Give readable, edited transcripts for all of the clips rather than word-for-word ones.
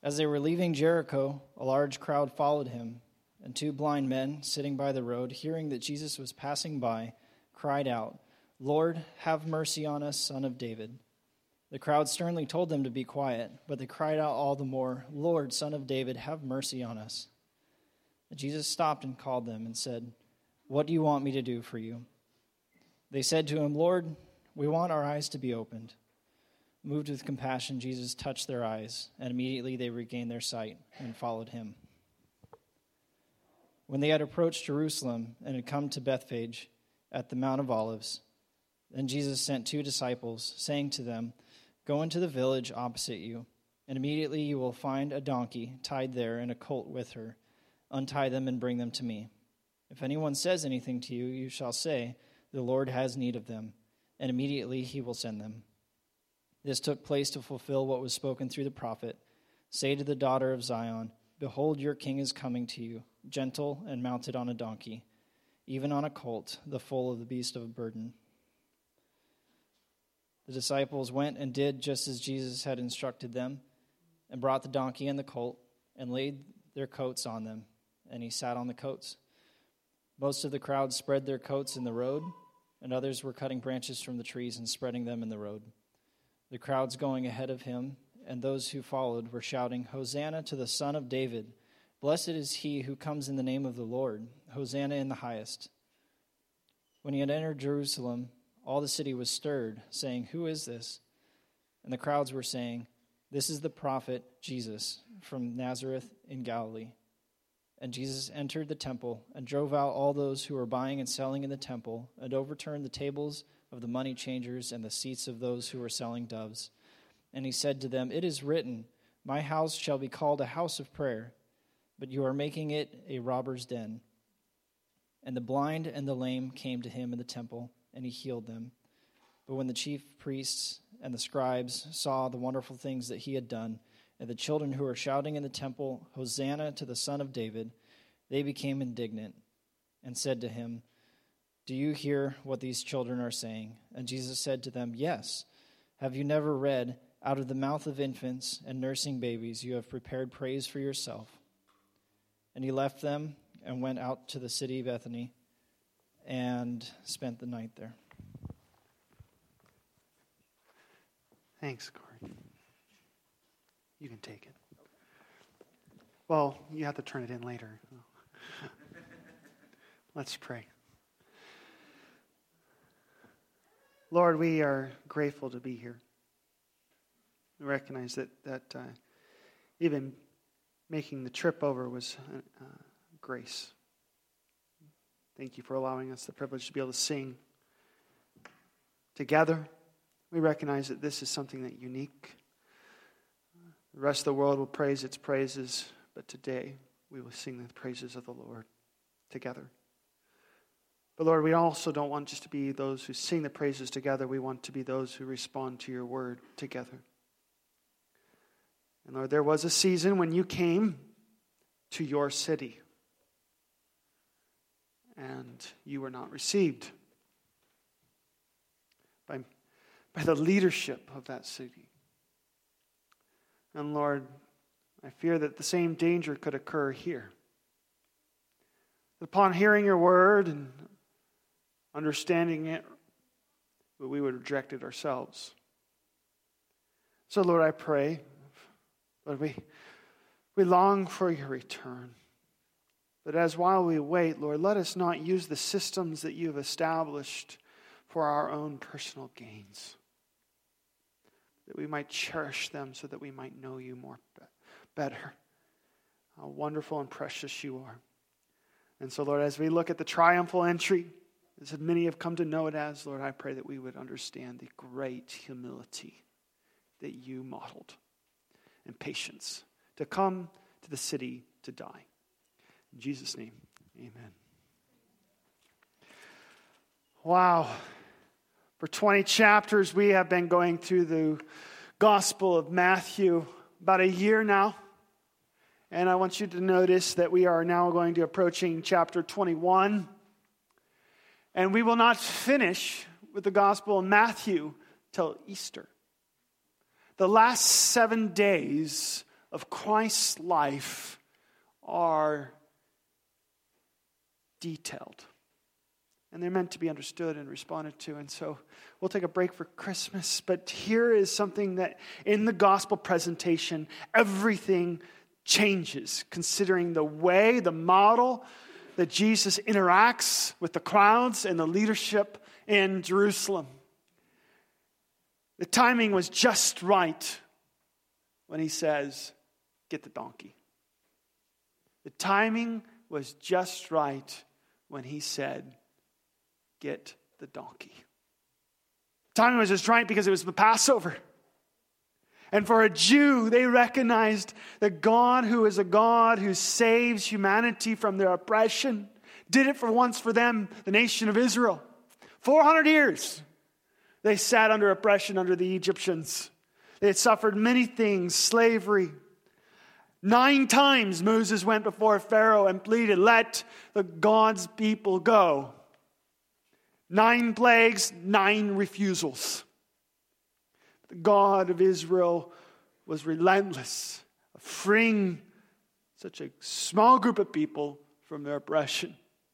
As they were leaving Jericho, a large crowd followed him, and two blind men sitting by the road, hearing that Jesus was passing by, cried out, "Lord, have mercy on us, Son of David." The crowd sternly told them to be quiet, but they cried out all the more, "Lord, Son of David, have mercy on us." And Jesus stopped and called them and said, "What do you want me to do for you?" They said to him, "Lord, we want our eyes to be opened." Moved with compassion, Jesus touched their eyes, and immediately they regained their sight and followed him. When they had approached Jerusalem and had come to Bethphage at the Mount of Olives, then Jesus sent 2 disciples, saying to them, "Go into the village opposite you, and immediately you will find a donkey tied there and a colt with her. Untie them and bring them to me. If anyone says anything to you, you shall say, 'The Lord has need of them,' and immediately he will send them." This took place to fulfill what was spoken through the prophet. "Say to the daughter of Zion, Behold, your king is coming to you, gentle and mounted on a donkey, even on a colt, the foal of the beast of burden." The disciples went and did just as Jesus had instructed them, and brought the donkey and the colt, and laid their coats on them, and he sat on the coats. Most of the crowd spread their coats in the road, and others were cutting branches from the trees and spreading them in the road. The crowds going ahead of him and those who followed were shouting, "Hosanna to the Son of David! Blessed is he who comes in the name of the Lord! Hosanna in the highest!" When he had entered Jerusalem, all the city was stirred, saying, "Who is this?" And the crowds were saying, "This is the prophet Jesus from Nazareth in Galilee." And Jesus entered the temple and drove out all those who were buying and selling in the temple, and overturned the tables of the money changers and the seats of those who were selling doves. And he said to them, "It is written, 'My house shall be called a house of prayer,' but you are making it a robber's den." And the blind and the lame came to him in the temple, and he healed them. But when the chief priests and the scribes saw the wonderful things that he had done, and the children who were shouting in the temple, "Hosanna to the Son of David," they became indignant and said to him, "Do you hear what these children are saying?" And Jesus said to them, "Yes. Have you never read, 'Out of the mouth of infants and nursing babies you have prepared praise for yourself'?" And he left them and went out to the city of Bethany and spent the night there. Thanks, Corey. You can take it. Well, you have to turn it in later. Let's pray. Lord, we are grateful to be here. We recognize that even making the trip over was grace. Thank you for allowing us the privilege to be able to sing together. We recognize that this is something that's unique. The rest of the world will praise its praises, but today we will sing the praises of the Lord together. But Lord, we also don't want just to be those who sing the praises together. We want to be those who respond to your word together. And Lord, there was a season when you came to your city and you were not received by the leadership of that city. And Lord, I fear that the same danger could occur here. Upon hearing your word and understanding it, but we would reject it ourselves. So Lord, I pray, Lord, we long for your return. But as while we wait, Lord, let us not use the systems that you have established for our own personal gains. That we might cherish them so that we might know you better. How wonderful and precious you are. And so, Lord, as we look at the triumphal entry, as many have come to know it as, Lord, I pray that we would understand the great humility that you modeled and patience to come to the city to die. In Jesus' name, amen. Wow. For 20 chapters, we have been going through the Gospel of Matthew about a year now. And I want you to notice that we are now going to approaching chapter 21. And we will not finish with the Gospel of Matthew till Easter. The last 7 days of Christ's life are detailed. And they're meant to be understood and responded to. And so we'll take a break for Christmas. But here is something that in the gospel presentation, everything changes, considering the way, the model that Jesus interacts with the crowds and the leadership in Jerusalem. The timing was just right when he says, get the donkey. The timing was just right when he said, get the donkey. The timing was just right because it was the Passover. And for a Jew, they recognized that God, who is a God who saves humanity from their oppression, did it for once for them, the nation of Israel. 400 years they sat under oppression under the Egyptians. They had suffered many things, slavery. 9 times Moses went before Pharaoh and pleaded, let the God's people go. 9 plagues, 9 refusals. The God of Israel was relentless, freeing such a small group of people from their oppression.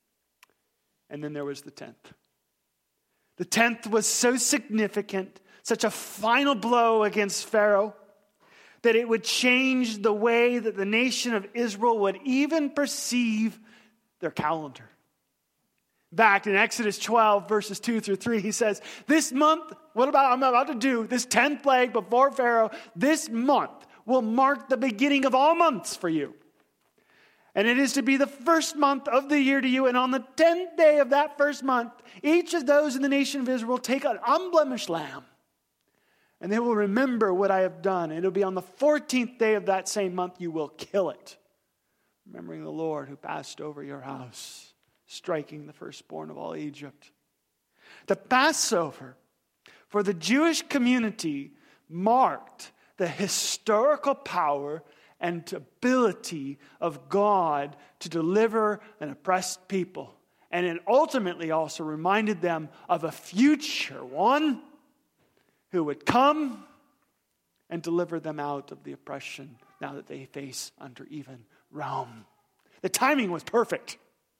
And then there was the 10th. The 10th was so significant, such a final blow against Pharaoh, that it would change the way that the nation of Israel would even perceive their calendar. Back in Exodus 12, verses 2 through 3, he says, this month, I'm about to do, this 10th plague before Pharaoh, this month will mark the beginning of all months for you. And it is to be the first month of the year to you. And on the 10th day of that first month, each of those in the nation of Israel will take an unblemished lamb. And they will remember what I have done. And it'll be on the 14th day of that same month you will kill it. Remembering the Lord who passed over your house, striking the firstborn of all Egypt. The Passover for the Jewish community marked the historical power and ability of God to deliver an oppressed people. And it ultimately also reminded them of a future one who would come and deliver them out of the oppression now that they face under even Rome. The timing was perfect.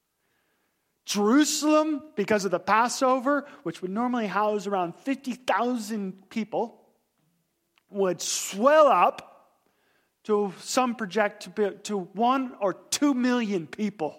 Jerusalem, because of the Passover, which would normally house around 50,000 people, would swell up to some project to 1 or 2 million people.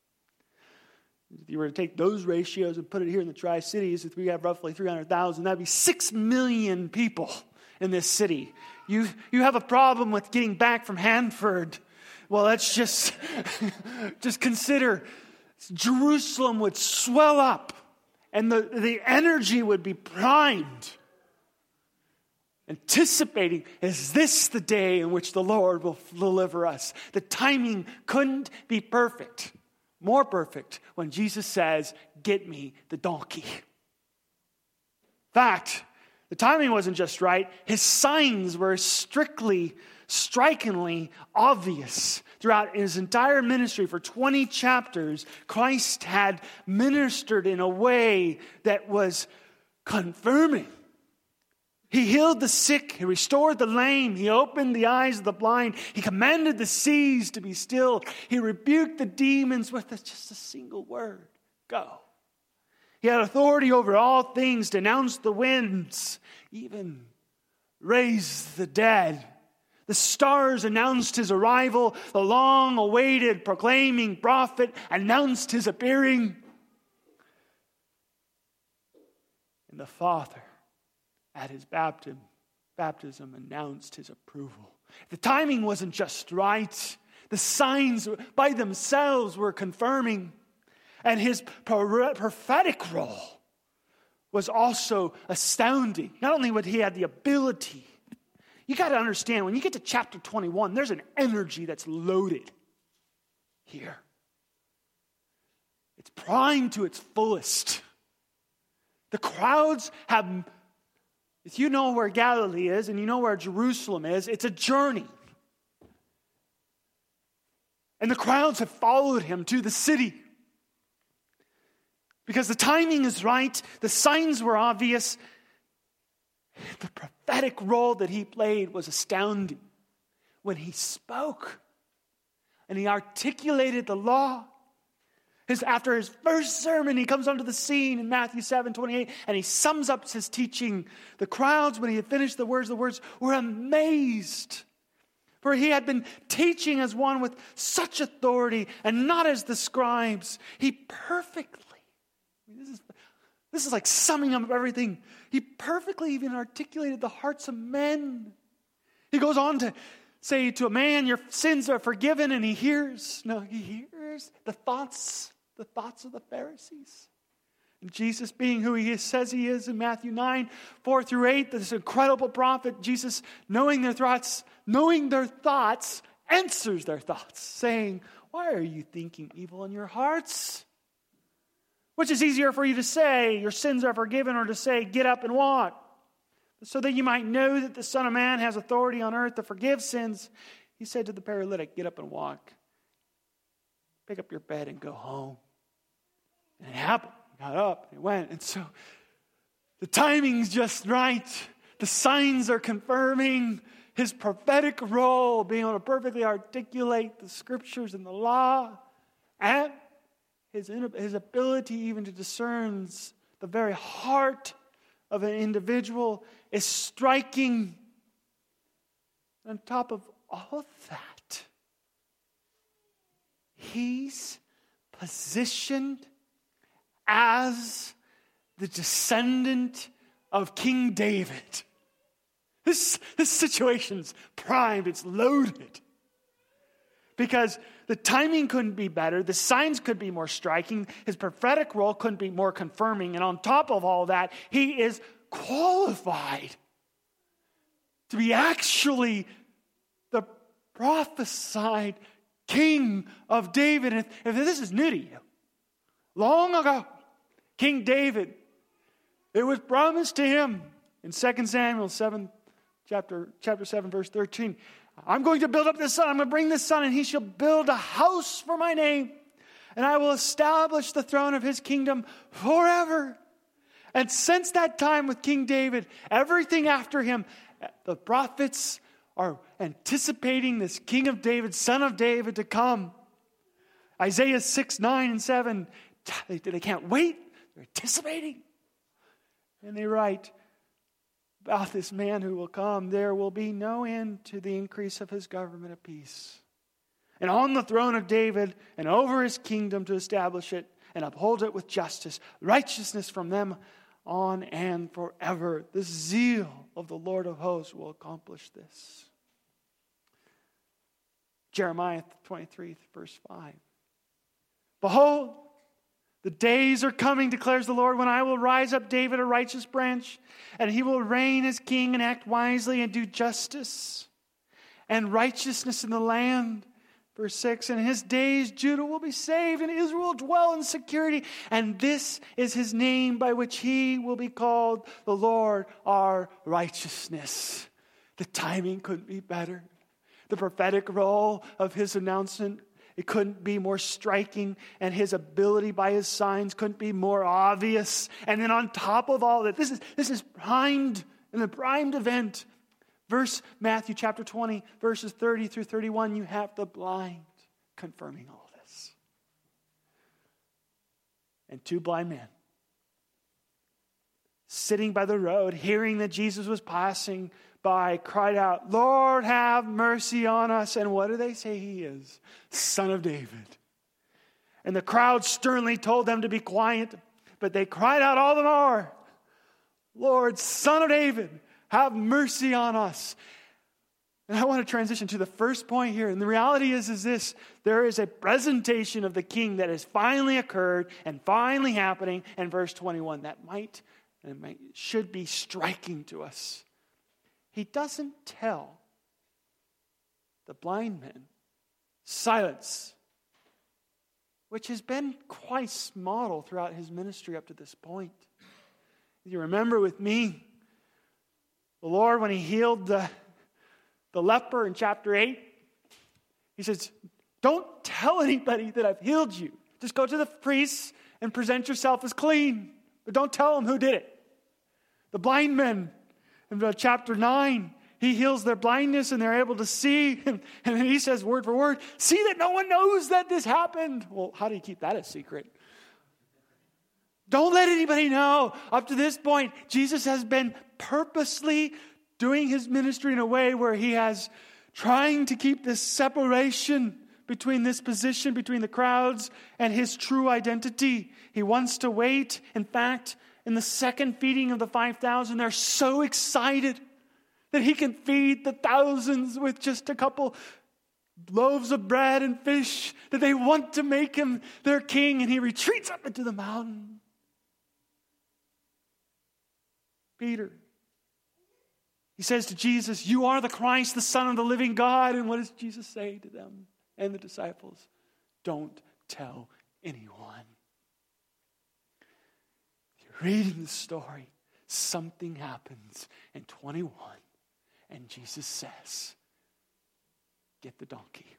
If you were to take those ratios and put it here in the Tri-Cities, if we have roughly 300,000, that'd be 6 million people in this city. You have a problem with getting back from Hanford. Well, let's just consider Jerusalem would swell up and the energy would be primed, anticipating, is this the day in which the Lord will deliver us? The timing couldn't be perfect. More perfect when Jesus says, get me the donkey. In fact, the timing wasn't just right. His signs were strikingly obvious. Throughout his entire ministry for 20 chapters, Christ had ministered in a way that was confirming. He healed the sick. He restored the lame. He opened the eyes of the blind. He commanded the seas to be still. He rebuked the demons with just a single word. Go. He had authority over all things, denounced the winds, even raised the dead. The stars announced his arrival. The long-awaited proclaiming prophet announced his appearing. And the Father, at his baptism, announced his approval. The timing wasn't just right. The signs by themselves were confirming. And his prophetic role was also astounding. Not only would he have the ability, you got to understand, when you get to chapter 21, there's an energy that's loaded here. It's primed to its fullest. The crowds have, if you know where Galilee is and you know where Jerusalem is, it's a journey. And the crowds have followed him to the city. Because the timing is right, the signs were obvious. The prophetic role that he played was astounding. when he spoke and he articulated the law. After his first sermon, he comes onto the scene in Matthew 7:28, and he sums up his teaching. The crowds, when he had finished the words were amazed. For he had been teaching as one with such authority and not as the scribes. He perfectly, this is like summing up everything. He perfectly even articulated the hearts of men. He goes on to say to a man, your sins are forgiven, and he hears the thoughts of the Pharisees. And Jesus, being who he says he is in Matthew 9:4-8, this incredible prophet, Jesus, knowing their thoughts, answers their thoughts, saying, why are you thinking evil in your hearts? Which is easier for you to say, your sins are forgiven, or to say, get up and walk? So that you might know that the Son of Man has authority on earth to forgive sins. He said to the paralytic, get up and walk. Pick up your bed and go home. And it happened. He got up and he went. And so the timing's just right. The signs are confirming his prophetic role, being able to perfectly articulate the scriptures and the law, and his ability even to discern the very heart of an individual is striking. On top of all that, he's positioned as the descendant of King David. This situation's primed, it's loaded. Because the timing couldn't be better, the signs could be more striking, his prophetic role couldn't be more confirming, and on top of all that, he is qualified to be actually the prophesied King of David. And if this is new to you, long ago, King David, it was promised to him in 2 Samuel 7, chapter 7, verse 13. I'm going to build up this son. I'm going to bring this son, and he shall build a house for my name, and I will establish the throne of his kingdom forever. And since that time with King David, everything after him, the prophets are anticipating this King of David, son of David, to come. Isaiah 6, 9, and 7, they can't wait. They're anticipating. And they write about this man who will come, there will be no end to the increase of his government of peace. And on the throne of David and over his kingdom to establish it and uphold it with justice, righteousness from them on and forever. The zeal of the Lord of hosts will accomplish this. Jeremiah 23, verse 5. Behold, the days are coming, declares the Lord, when I will rise up David a righteous branch, and he will reign as king and act wisely and do justice and righteousness in the land. Verse 6, in his days Judah will be saved and Israel will dwell in security. And this is his name by which he will be called, the Lord our righteousness. The timing couldn't be better. The prophetic role of his announcement, it couldn't be more striking, and his ability by his signs couldn't be more obvious. And then on top of all that, this is primed in a primed event. Matthew chapter 20, verses 30 through 31, you have the blind confirming all this. And two blind men sitting by the road, hearing that Jesus was passing by, cried out, Lord, have mercy on us. And what do they say he is? Son of David. And the crowd sternly told them to be quiet, but they cried out all the more, Lord, Son of David, have mercy on us. And I want to transition to the first point here. And the reality is this. There is a presentation of the king that has finally occurred and finally happening in verse 21 that should be striking to us. He doesn't tell the blind men, silence, which has been quite model throughout his ministry up to this point. You remember with me, the Lord, when he healed the leper in chapter 8, he says, don't tell anybody that I've healed you. Just go to the priests and present yourself as clean. But don't tell them who did it. The blind men in chapter 9, He heals their blindness and they're able to see. And then he says word for word, see that no one knows that this happened. Well, how do you keep that a secret? Don't let anybody know. Up to this point, Jesus has been purposely doing his ministry in a way where he has trying to keep this separation between this position, between the crowds and his true identity. He wants to wait. In fact, in the second feeding of the 5,000, they're so excited that he can feed the thousands with just a couple loaves of bread and fish, that they want to make him their king, and he retreats up into the mountain. Peter, he says to Jesus, you are the Christ, the Son of the living God. And what does Jesus say to them and the disciples? Don't tell anyone. You're reading the story. Something happens in 21. And Jesus says, get the donkey.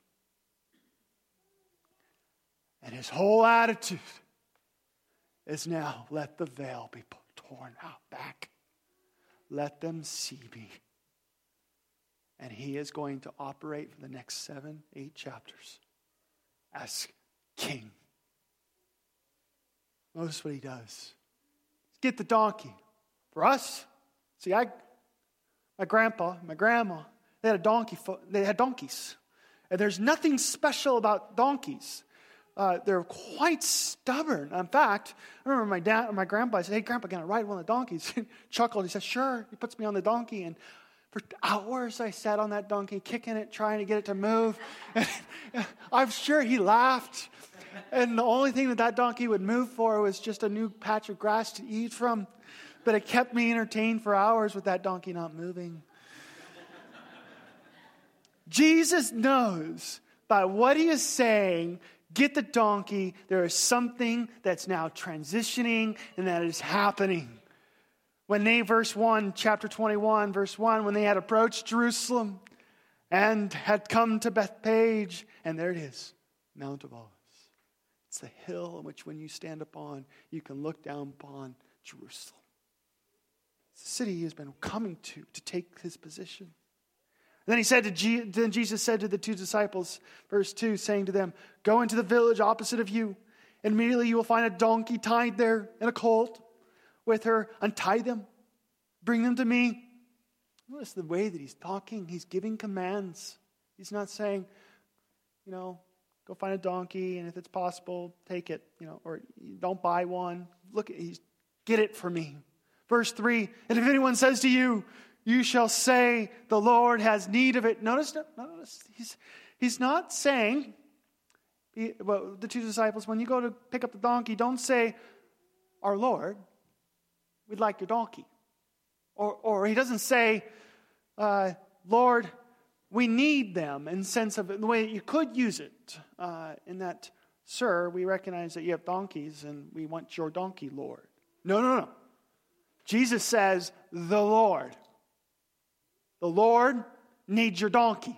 And his whole attitude is now, let the veil be torn out back. Let them see me. And he is going to operate for the next 7-8 chapters as king. Notice what he does. Get the donkey. For us, see, my grandpa, my grandma, they had donkeys. And there's nothing special about donkeys. They're quite stubborn. In fact, I remember my dad or my grandpa said, hey, Grandpa, can I ride one of the donkeys? He chuckled. He said, sure. He puts me on the donkey. And for hours, I sat on that donkey, kicking it, trying to get it to move. And I'm sure he laughed. And the only thing that donkey would move for was just a new patch of grass to eat from. But it kept me entertained for hours with that donkey not moving. Jesus knows by what he is saying, get the donkey. There is something that's now transitioning and that is happening. When they, chapter 21, verse 1, when they had approached Jerusalem and had come to Bethphage, and there it is, Mount of Olives. It's the hill on which when you stand upon, you can look down upon Jerusalem. It's the city he has been coming to take his position. And then Jesus said to the two disciples, verse 2, saying to them, go into the village opposite of you. And immediately you will find a donkey tied there and a colt with her. Untie them. Bring them to me. Notice the way that he's talking. He's giving commands. He's not saying, go find a donkey, and if it's possible, take it. Or don't buy one. Get it for me. Verse 3, and if anyone says to you, you shall say, the Lord has need of it. Notice he's not saying, the two disciples, when you go to pick up the donkey, don't say, our Lord, we'd like your donkey. Or he doesn't say, Lord, we need them, in sense of the way you could use it. In that, sir, we recognize that you have donkeys and we want your donkey, Lord. No. Jesus says, the Lord. The Lord needs your donkey.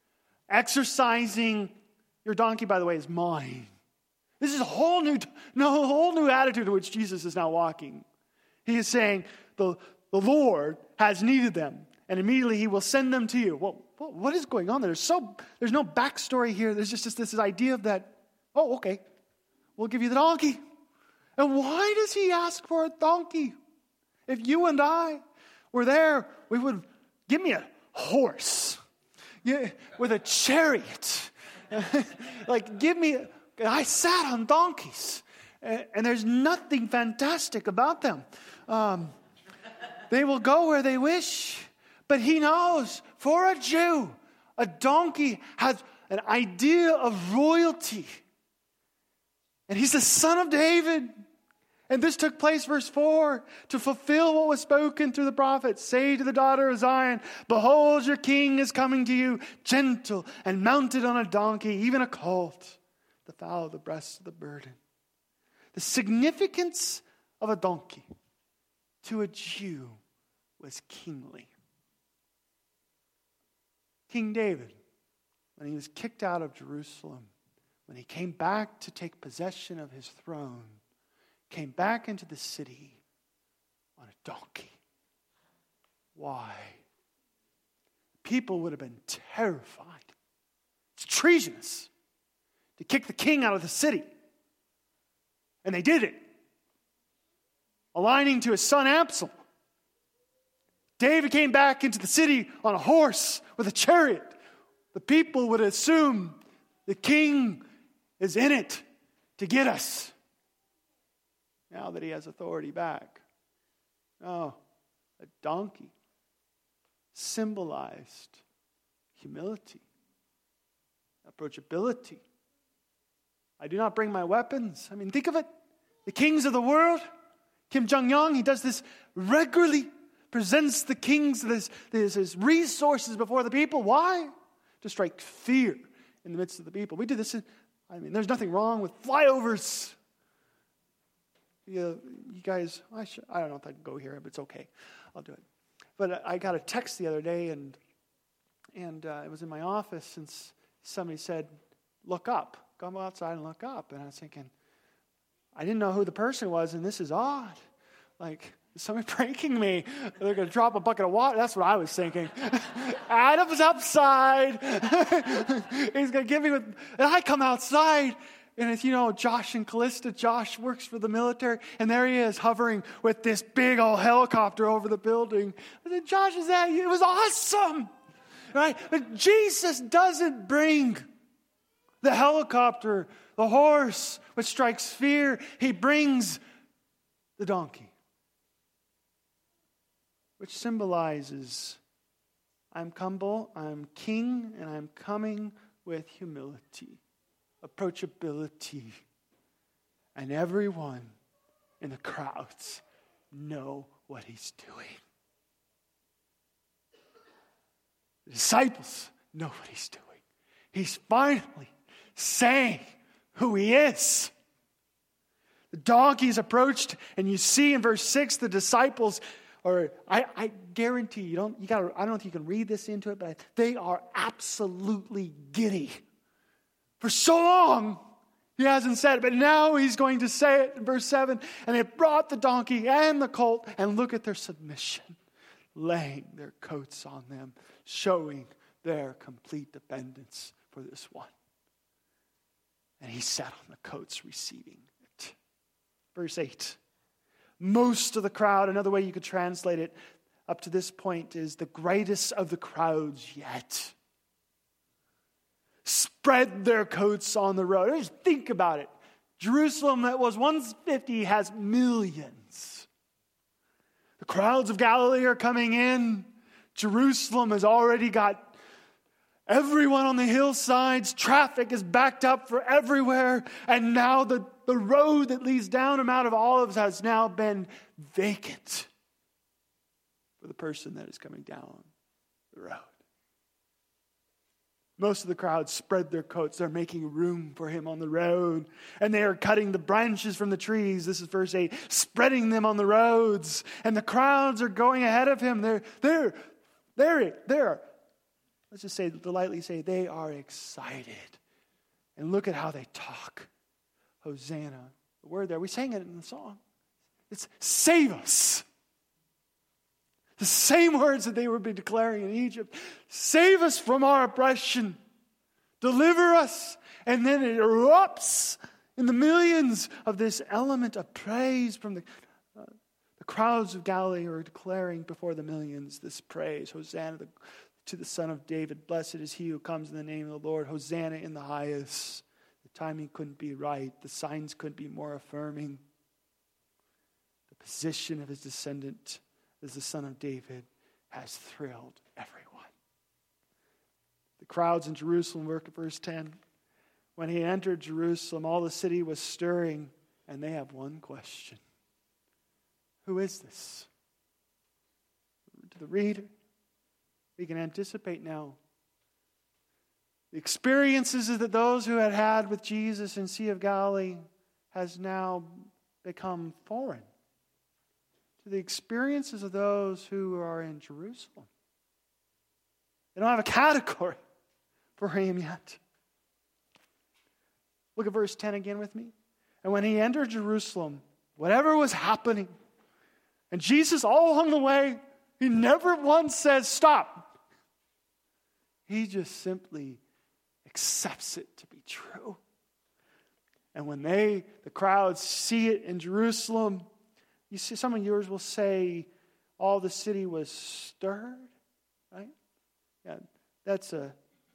Exercising your donkey, by the way, is mine. This is a whole new attitude to which Jesus is now walking. He is saying, the Lord has needed them, and immediately he will send them to you. Well, what is going on there? There's no backstory here. There's just this idea of that, okay, we'll give you the donkey. And why does he ask for a donkey? If you and I were there, we would, give me a horse with a chariot. I sat on donkeys. And there's nothing fantastic about them. They will go where they wish. But he knows, for a Jew, a donkey has an idea of royalty. And he's the son of David. And this took place, verse 4, to fulfill what was spoken through the prophets. Say to the daughter of Zion, behold, your king is coming to you, gentle and mounted on a donkey, even a colt, the fowl of the breast of the burden. The significance of a donkey to a Jew was kingly. King David, when he was kicked out of Jerusalem, when he came back to take possession of his throne, came back into the city on a donkey. Why? people would have been terrified. It's treasonous to kick the king out of the city. And they did it, aligning to his son Absalom. David came back into the city on a horse with a chariot. The people would assume the king is in it to get us. Now that he has authority back. Oh, a donkey symbolized humility, approachability. I do not bring my weapons. I mean, think of it. The kings of the world, Kim Jong-un, he does this regularly, presents the kings, his resources before the people. Why? To strike fear in the midst of the people. We do this, there's nothing wrong with flyovers. You guys, I don't know if I can go here, but it's okay. I'll do it. But I got a text the other day, and it was in my office, and somebody said, look up. Come outside and look up. And I was thinking, I didn't know who the person was, and this is odd. Like, is somebody pranking me? They're going to drop a bucket of water. That's what I was thinking. Adam's upside. He's going to give me and I come outside, and it's, Josh and Callista. Josh works for the military, and there he is hovering with this big old helicopter over the building. I said, Josh, is that you? It was awesome. Right? But Jesus doesn't bring the helicopter, the horse, which strikes fear. He brings the donkey, which symbolizes, I'm humble, I'm king, and I'm coming with humility, approachability. And everyone in the crowds know what he's doing. The disciples know what he's doing. He's finally saying who he is. The donkey is approached, and you see in verse 6 the disciples, or I guarantee you, I don't know if you can read this into it, but they are absolutely giddy. For so long, he hasn't said it, but now he's going to say it in verse 7. And they brought the donkey and the colt, and look at their submission, laying their coats on them, showing their complete dependence for this one. And he sat on the coats receiving it. Verse 8. Most of the crowd, another way you could translate it up to this point is the greatest of the crowds yet, spread their coats on the road. Just think about it. Jerusalem that was once 50 has millions. The crowds of Galilee are coming in. Jerusalem has already got everyone on the hillsides. Traffic is backed up for everywhere. And now the road that leads down to Mount of Olives has now been vacant for the person that is coming down the road. Most of the crowd spread their coats. They're making room for him on the road. And they are cutting the branches from the trees. This is verse 8. Spreading them on the roads. And the crowds are going ahead of him. They're let's just say, politely say, they are excited. And look at how they talk. Hosanna. The word there, we sang it in the song. It's save us. The same words that they would be declaring in Egypt. Save us from our oppression. Deliver us. And then it erupts in the millions of this element of praise from the crowds of Galilee are declaring before the millions this praise. Hosanna to the Son of David. Blessed is he who comes in the name of the Lord. Hosanna in the highest. The timing couldn't be right. The signs couldn't be more affirming. The position of his descendant as the Son of David has thrilled everyone. The crowds in Jerusalem, work at verse 10. When he entered Jerusalem, all the city was stirring, and they have one question. Who is this? To the reader, we can anticipate now. The experiences that those who had with Jesus in Sea of Galilee has now become foreign to the experiences of those who are in Jerusalem. They don't have a category for him yet. Look at verse 10 again with me. And when he entered Jerusalem, whatever was happening, and Jesus all along the way, he never once says, stop. He just simply accepts it to be true. And when the crowds see it in Jerusalem, you see, some of yours will say all the city was stirred, right? Yeah, that's an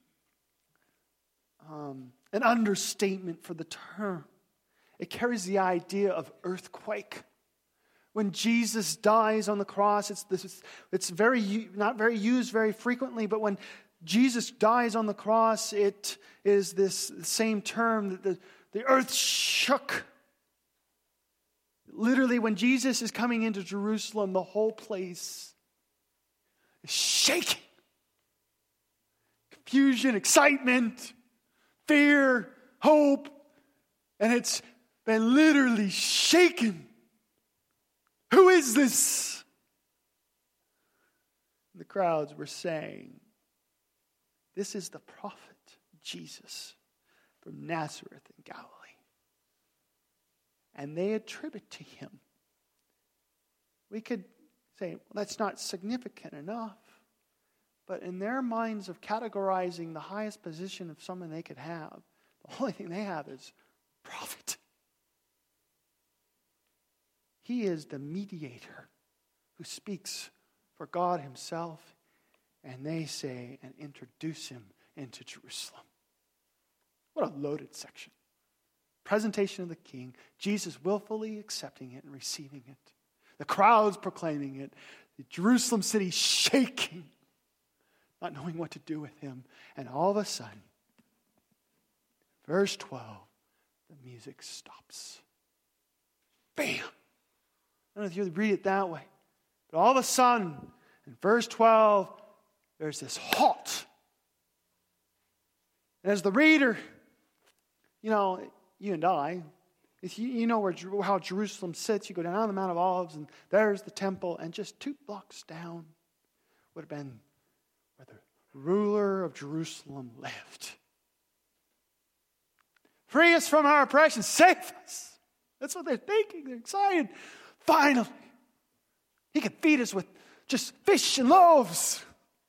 understatement for the term. It carries the idea of earthquake. When Jesus dies on the cross, it's not very used very frequently, but when Jesus dies on the cross, it is this same term that the earth shook. Literally, when Jesus is coming into Jerusalem, the whole place is shaking. Confusion, excitement, fear, hope, and it's been literally shaken. Who is this? The crowds were saying, this is the prophet Jesus from Nazareth in Galilee. And they attribute to him. We could say, well, that's not significant enough. But in their minds of categorizing the highest position of someone they could have, the only thing they have is prophet. He is the mediator who speaks for God himself. And they say and introduce him into Jerusalem. What a loaded section. Presentation of the king, Jesus willfully accepting it and receiving it. The crowds proclaiming it. The Jerusalem city shaking, not knowing what to do with him. And all of a sudden, verse 12, the music stops. Bam! I don't know if you read it that way. But all of a sudden, in verse 12, there's this halt. And as the reader, you and I, if you know how Jerusalem sits, you go down the Mount of Olives, and there's the temple, and just 2 blocks down would have been where the ruler of Jerusalem lived. Free us from our oppression, save us. That's what they're thinking. They're excited. Finally, he can feed us with just fish and loaves.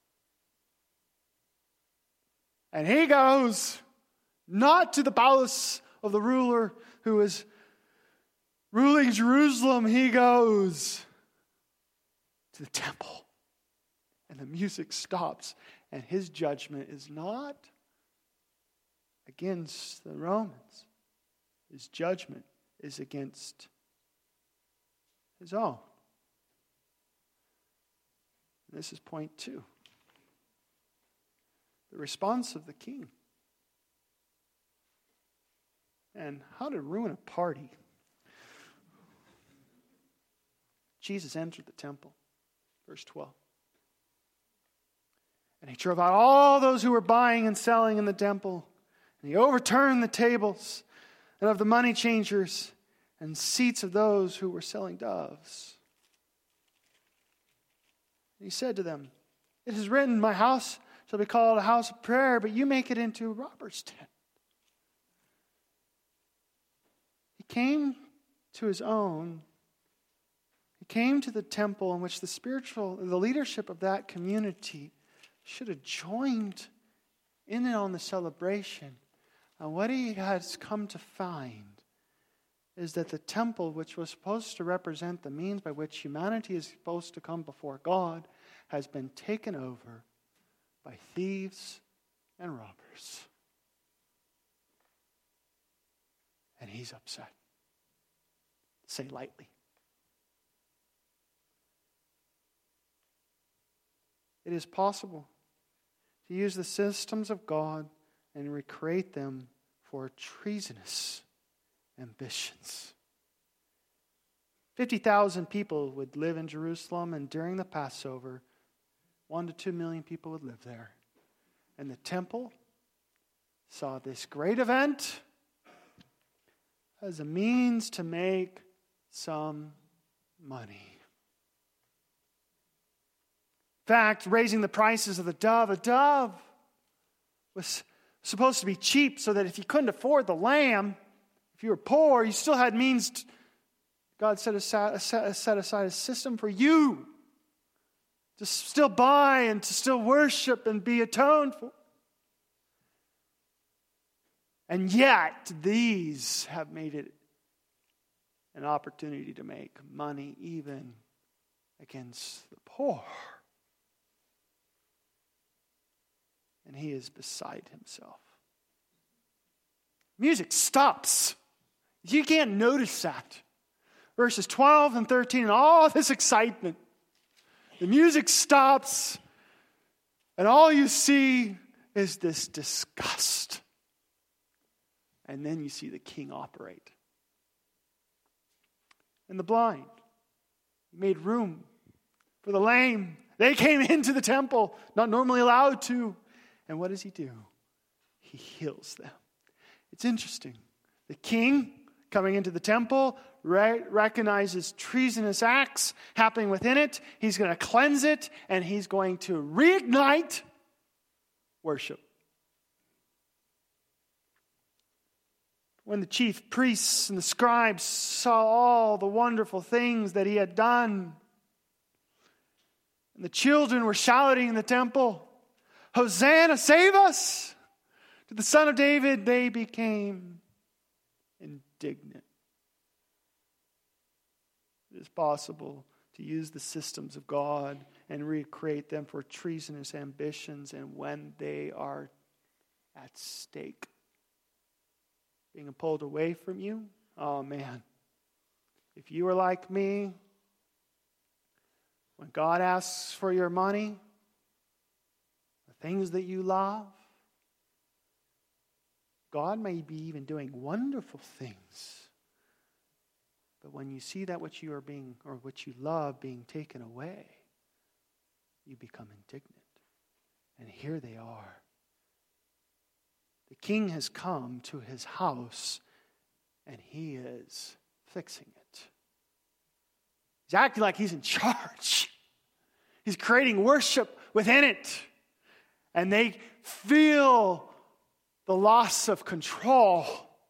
And he goes not to the palace of the ruler who is ruling Jerusalem. He goes to the temple. And the music stops. And his judgment is not against the Romans. His judgment is against his own. And this is point 2. The response of the king. And how to ruin a party. Jesus entered the temple. Verse 12. And he drove out all those who were buying and selling in the temple. And he overturned the tables and of the money changers and seats of those who were selling doves. And he said to them, it is written, my house shall be called a house of prayer, but you make it into a robber's den. He came to his own. He came to the temple in which the leadership of that community should have joined in and on the celebration. And what he has come to find is that the temple, which was supposed to represent the means by which humanity is supposed to come before God, has been taken over by thieves and robbers. And he's upset. Say lightly. It is possible to use the systems of God and recreate them for treasonous ambitions. 50,000 people would live in Jerusalem, and during the Passover, 1 to 2 million people would live there. And the temple saw this great event as a means to make some money. In fact, raising the prices of a dove was supposed to be cheap so that if you couldn't afford the lamb, if you were poor, you still had means. God set aside a system for you to still buy and to still worship and be atoned for. And yet, these have made it an opportunity to make money even against the poor. And he is beside himself. Music stops. You can't notice that. Verses 12 and 13, and all this excitement. The music stops, and all you see is this disgust. And then you see the king operate. And the blind, he made room for the lame. They came into the temple, not normally allowed to. And what does he do? He heals them. It's interesting. The king coming into the temple recognizes treasonous acts happening within it. He's going to cleanse it, and he's going to reignite worship. When the chief priests and the scribes saw all the wonderful things that he had done, and the children were shouting in the temple, "Hosanna, save us!" to the Son of David, they became indignant. It is possible to use the systems of God and recreate them for treasonous ambitions, and when they are at stake, being pulled away from you, oh man. If you are like me, when God asks for your money, the things that you love, God may be even doing wonderful things. But when you see that which you are being, or what you love being taken away, you become indignant. And here they are. The king has come to his house, and he is fixing it. He's acting like he's in charge. He's creating worship within it. And they feel the loss of control.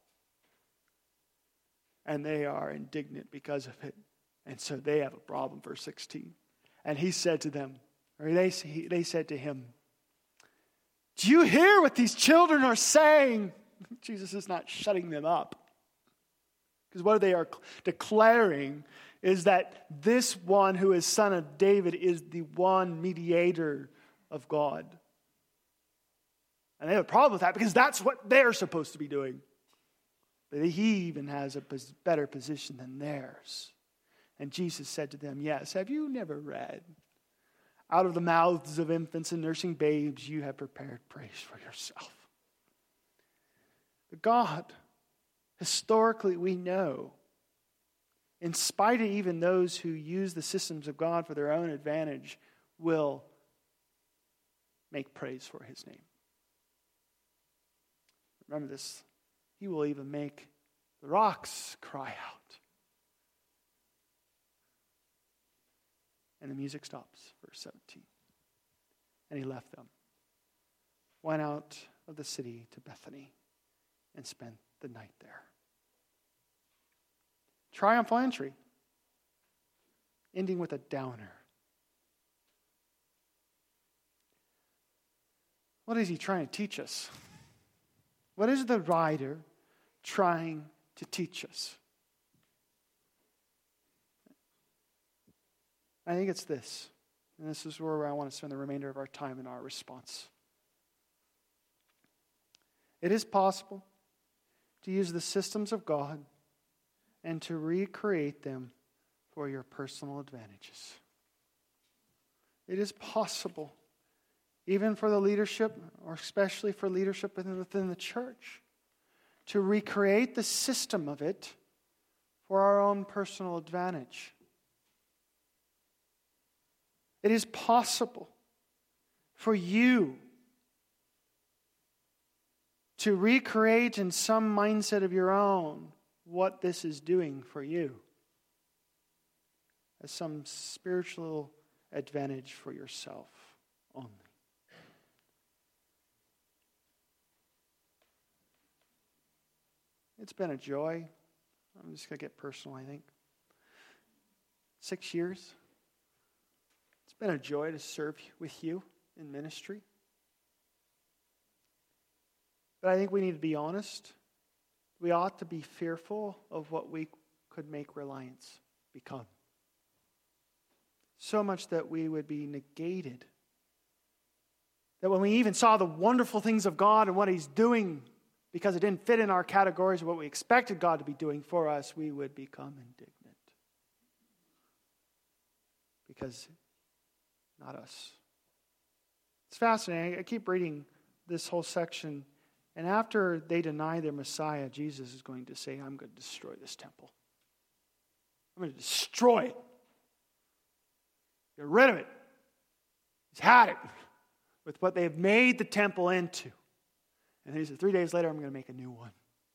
And they are indignant because of it. And so they have a problem, verse 16. And he said to them, or they said to him, "Do you hear what these children are saying?" Jesus is not shutting them up. Because what they are declaring is that this one who is Son of David is the one mediator of God. And they have a problem with that because that's what they're supposed to be doing. But he even has a better position than theirs. And Jesus said to them, "Yes, have you never read? Out of the mouths of infants and nursing babes, you have prepared praise for yourself." But God, historically we know, in spite of even those who use the systems of God for their own advantage, will make praise for his name. Remember this. He will even make the rocks cry out. And the music stops, verse 17. And he left them, went out of the city to Bethany, and spent the night there. Triumphal entry, ending with a downer. What is he trying to teach us? What is the writer trying to teach us? I think it's this. And this is where I want to spend the remainder of our time in our response. It is possible to use the systems of God and to recreate them for your personal advantages. It is possible, even for the leadership, or especially for leadership within the church, to recreate the system of it for our own personal advantage. It is possible for you to recreate in some mindset of your own what this is doing for you as some spiritual advantage for yourself only. It's been a joy. I'm just going to get personal, I think. 6 years. It's been a joy to serve with you in ministry. But I think we need to be honest. We ought to be fearful of what we could make reliance become. So much that we would be negated. That when we even saw the wonderful things of God and what He's doing, because it didn't fit in our categories of what we expected God to be doing for us, we would become indignant. Because not us. It's fascinating. I keep reading this whole section. And after they deny their Messiah, Jesus is going to say, I'm going to destroy this temple. I'm going to destroy it. Get rid of it. He's had it with what they've made the temple into. And he said, 3 days later, I'm going to make a new one.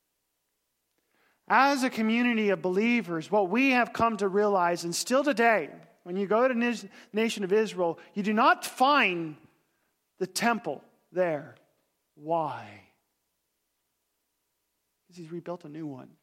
As a community of believers, what we have come to realize, and still today, when you go to the nation of Israel, you do not find the temple there. Why? Because He's rebuilt a new one.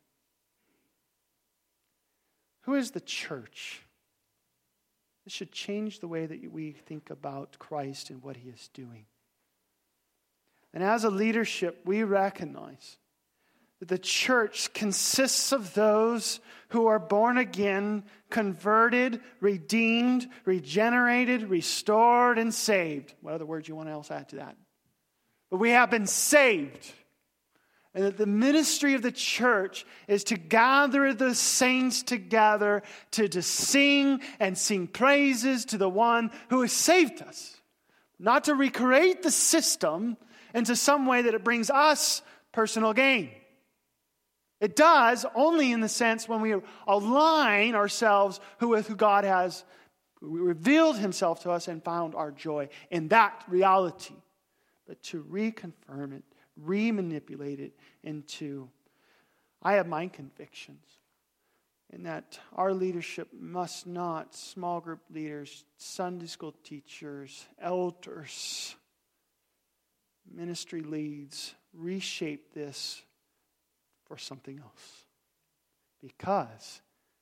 Who is the church? This should change the way that we think about Christ and what He is doing. And as a leadership, we recognize that the church consists of those who are born again, converted, redeemed, regenerated, restored, and saved. What other words you want else add to that? But we have been saved. And that the ministry of the church is to gather the saints together to sing and sing praises to the one who has saved us. Not to recreate the system into some way that it brings us personal gain. It does only in the sense when we align ourselves with who God has revealed Himself to us and found our joy in that reality. But to reconfirm it, remanipulate it into, I have my convictions, in that our leadership must not, small group leaders, Sunday school teachers, elders, ministry leads, reshape this for something else. Because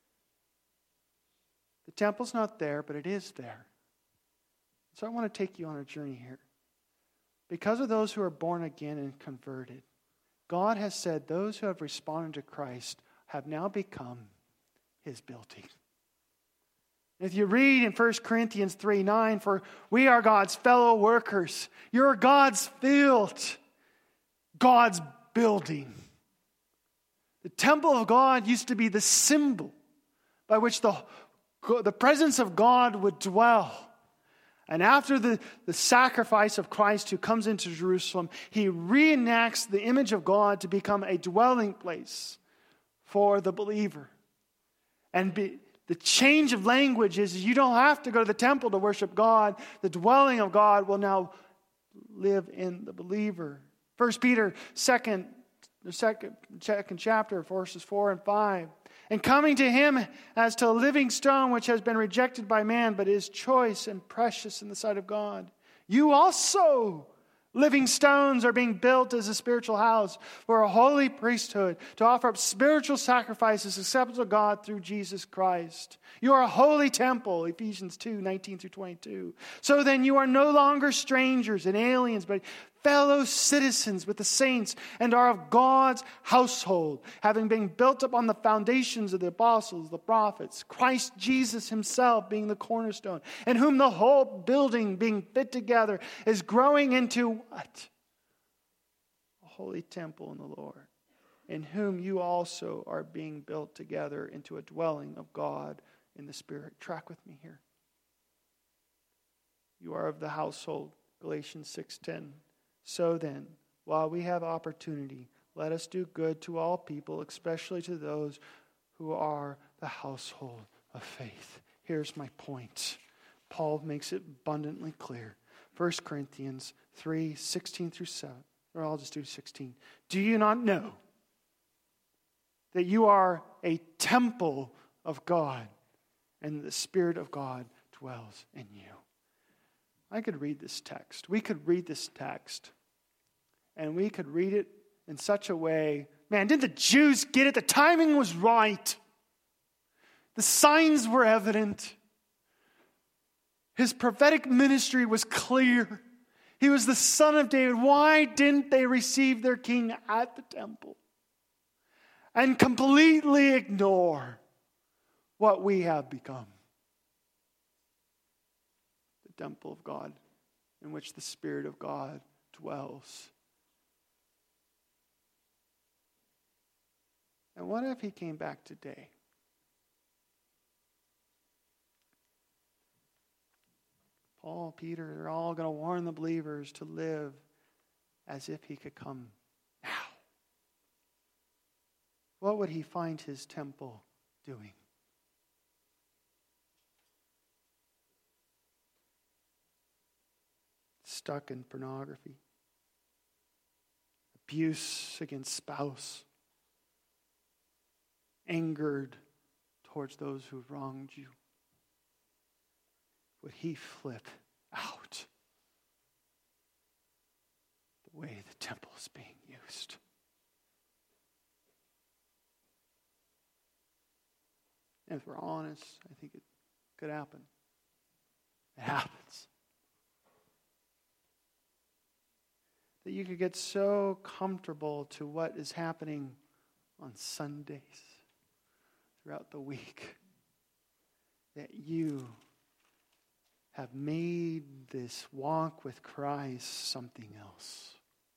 the temple's not there, but it is there. So I want to take you on a journey here. Because of those who are born again and converted, God has said those who have responded to Christ have now become His building. If you read in 1 Corinthians 3:9, for we are God's fellow workers. You're God's field, God's building. The temple of God used to be the symbol by which the presence of God would dwell. And after the sacrifice of Christ who comes into Jerusalem, He reenacts the image of God to become a dwelling place for the believer. And the change of language is you don't have to go to the temple to worship God. The dwelling of God will now live in the believer. 1 Peter, second chapter, verses 4 and 5. And coming to Him as to a living stone which has been rejected by man, but is choice and precious in the sight of God. You also, living stones, are being built as a spiritual house for a holy priesthood to offer up spiritual sacrifices acceptable to God through Jesus Christ. You are a holy temple, Ephesians 2:19-22. So then you are no longer strangers and aliens, but fellow citizens with the saints and are of God's household, having been built up on the foundations of the apostles, the prophets, Christ Jesus Himself being the cornerstone, in whom the whole building being fit together is growing into what? A holy temple in the Lord, in whom you also are being built together into a dwelling of God in the Spirit. Track with me here. You are of the household, Galatians 6:10. So then, while we have opportunity, let us do good to all people, especially to those who are the household of faith. Here's my point. Paul makes it abundantly clear. 1 Corinthians 3:16-7. Or I'll just do 16. Do you not know that you are a temple of God and the Spirit of God dwells in you? I could read this text. We could read this text. And we could read it in such a way. Man, didn't the Jews get it? The timing was right. The signs were evident. His prophetic ministry was clear. He was the son of David. Why didn't they receive their king at the temple? And completely ignore what we have become. The temple of God in which the Spirit of God dwells. And what if he came back today? Paul, Peter, they're all going to warn the believers to live as if he could come now. What would he find his temple doing? Stuck in pornography, abuse against spouse, angered towards those who wronged you. Would he flip out the way the temple is being used? And if we're honest, I think it could happen. It happens. That you could get so comfortable to what is happening on Sundays throughout the week that you have made this walk with Christ something else.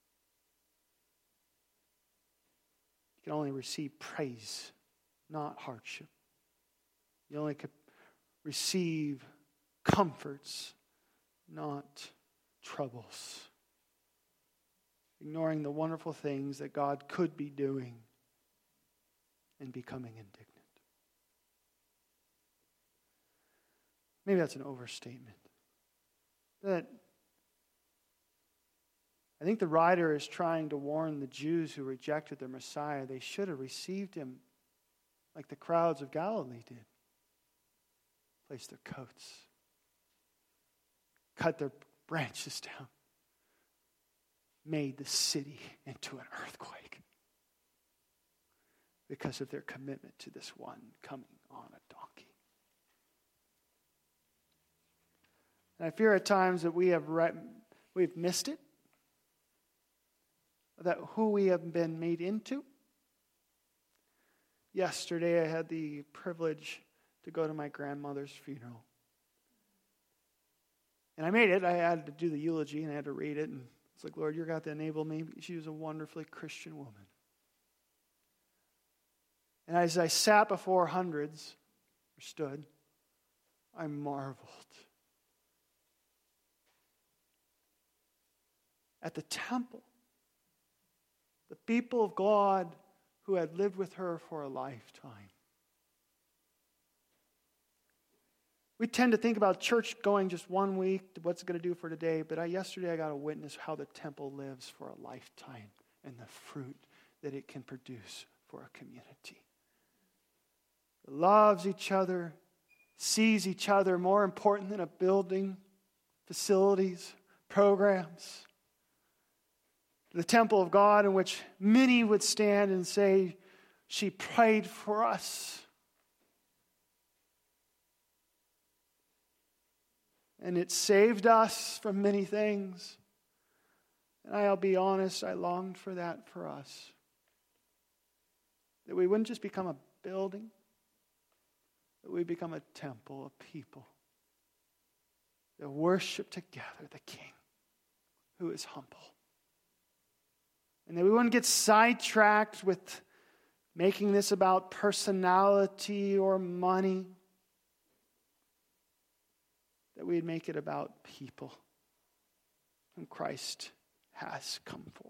You can only receive praise, not hardship. You only could receive comforts, not troubles. Ignoring the wonderful things that God could be doing and becoming indignant. Maybe that's an overstatement. But I think the writer is trying to warn the Jews who rejected their Messiah. They should have received him like the crowds of Galilee did. Place their coats. Cut their branches down. Made the city into an earthquake. Because of their commitment to this one coming on a donkey. And I fear at times that we've missed it. That who we have been made into. Yesterday I had the privilege to go to my grandmother's funeral. And I made it. I had to do the eulogy and I had to read it. And it's like, Lord, you're going to enable me. She was a wonderfully Christian woman. And as I sat before hundreds, or stood, I marveled at the temple. The people of God who had lived with her for a lifetime. We tend to think about church going just 1 week, what's it going to do for today? But yesterday I got to witness how the temple lives for a lifetime and the fruit that it can produce for a community. It loves each other, sees each other more important than a building, facilities, programs. The temple of God in which many would stand and say, she prayed for us. And it saved us from many things. And I'll be honest, I longed for that for us. That we wouldn't just become a building, that we become a temple of people that worship together the King who is humble. And that we wouldn't get sidetracked with making this about personality or money. That we'd make it about people whom Christ has come for.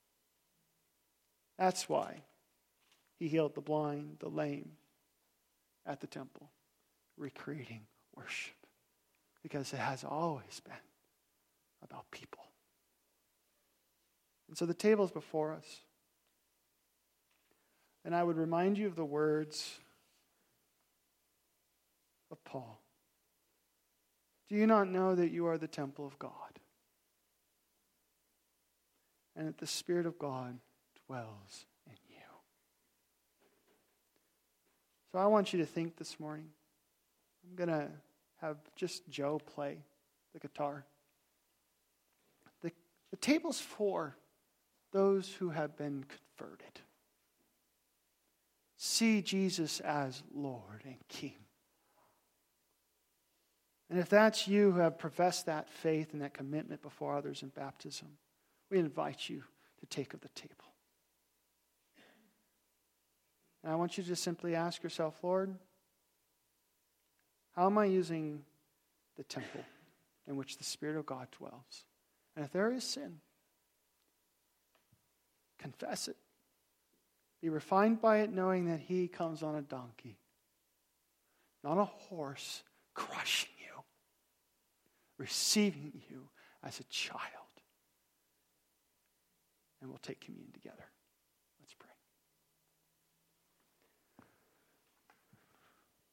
That's why he healed the blind, the lame at the temple, recreating worship. Because it has always been about people. And so the table is before us. And I would remind you of the words of Paul. Do you not know that you are the temple of God? And that the Spirit of God dwells in you. So I want you to think this morning. I'm going to have just Joe play the guitar. The table's for those who have been converted. See Jesus as Lord and King. And if that's you who have professed that faith and that commitment before others in baptism, we invite you to take of the table. And I want you to simply ask yourself, Lord, how am I using the temple in which the Spirit of God dwells? And if there is sin, confess it. Be refined by it, knowing that He comes on a donkey, not a horse, crushing you, receiving you as a child. And we'll take communion together.